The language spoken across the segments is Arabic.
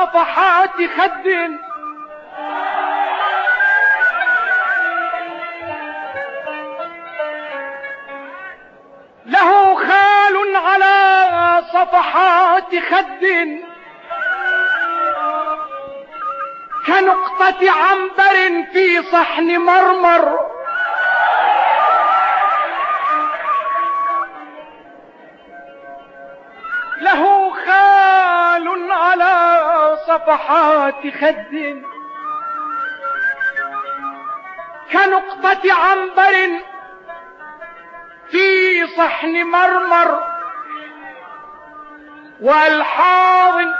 صفحات خد له خال على صفحات خد كنقطة عنبر في صحن مرمر له خال على صفحات خد كنقطة عنبر في صحن مرمر والحاضن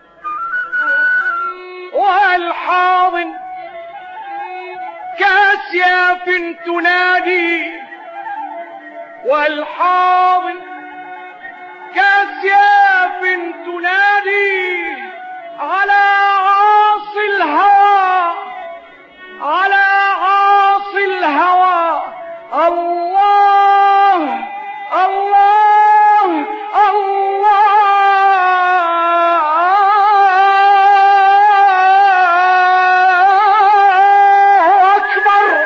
كاسياف تنادي والحاضن كاسياف تنادي على عاصي الهوى على عاصي الهوى الله الله الله أكبر.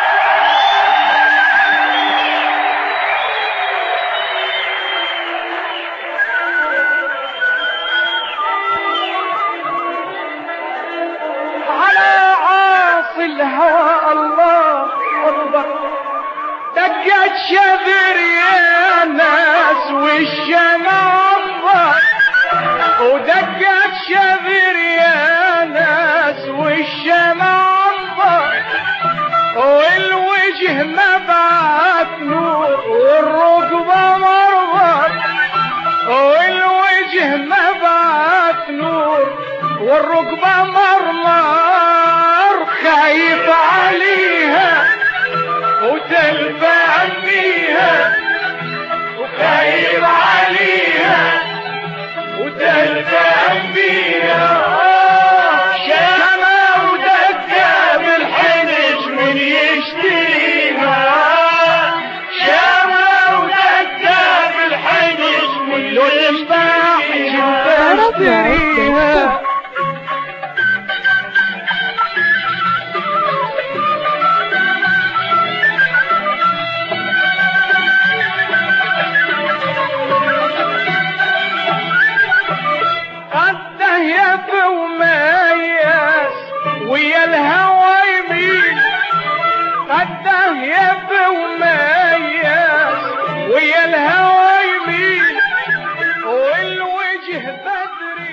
على عاصي الهوى الله أكبر. دقت شذر يا ناس والشمع انظر ودقت شذر يا ناس والشمع انظر والوجه مبعث نور والركبة مرضر والوجه مبعث نور والركبة مرمر خايف عليها وتلفع فيها وخايف عليها وتلفع فيها شمع ودقة بالحنش من يشتريها شمع ودقة بالحنش من يشتريها. ويا الهوى يمين قده يبي ومياس ويا الهوى يمين والوجه بدري